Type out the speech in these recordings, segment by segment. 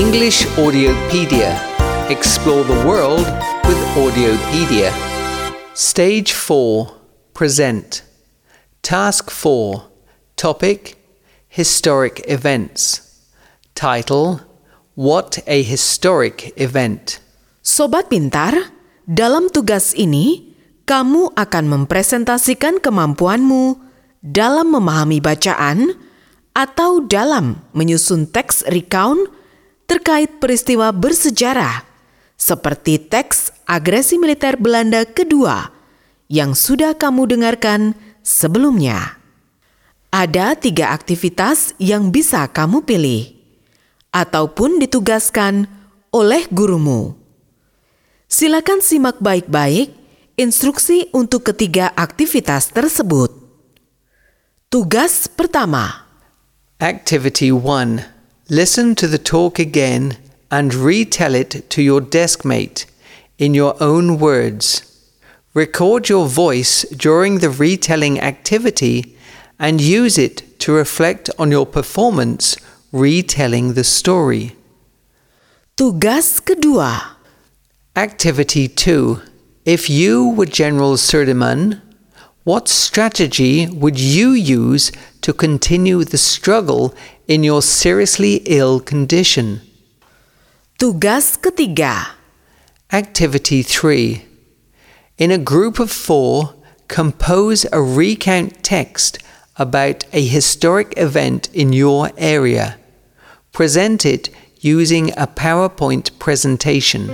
English Audiopedia. Explore the world with Audiopedia. Stage 4. Present. Task 4. Topic: Historic events. Title: What a historic event. Sobat pintar, dalam tugas ini, kamu akan mempresentasikan kemampuanmu dalam memahami bacaan atau dalam menyusun teks recount terkait peristiwa bersejarah seperti teks agresi militer Belanda kedua yang sudah kamu dengarkan sebelumnya. Ada 3 aktivitas yang bisa kamu pilih ataupun ditugaskan oleh gurumu. Silakan simak baik-baik instruksi untuk ketiga aktivitas tersebut. Tugas pertama. Activity 1. Listen to the talk again and retell it to your deskmate in your own words. Record your voice during the retelling activity and use it to reflect on your performance retelling the story. Tugas kedua. Activity 2. If you were General Sudirman, what strategy would you use to continue the struggle in your seriously ill condition? Tugas ketiga. Activity 3. In a group of 4, compose a recount text about a historic event in your area. Present it using a PowerPoint presentation.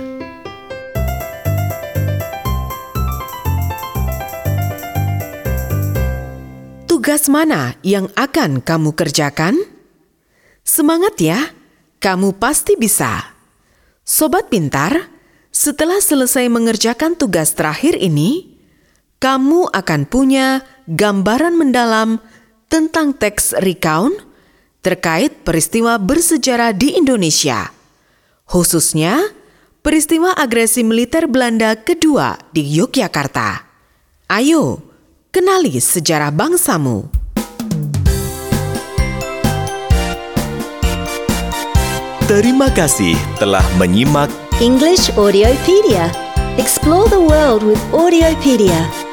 Tugas mana yang akan kamu kerjakan? Semangat ya, kamu pasti bisa. Sobat pintar, setelah selesai mengerjakan tugas terakhir ini, kamu akan punya gambaran mendalam tentang teks recount terkait peristiwa bersejarah di Indonesia, khususnya peristiwa agresi militer Belanda kedua di Yogyakarta. Ayo, kenali sejarah bangsamu. Terima kasih telah menyimak English Audiopedia. Explore the world with Audiopedia.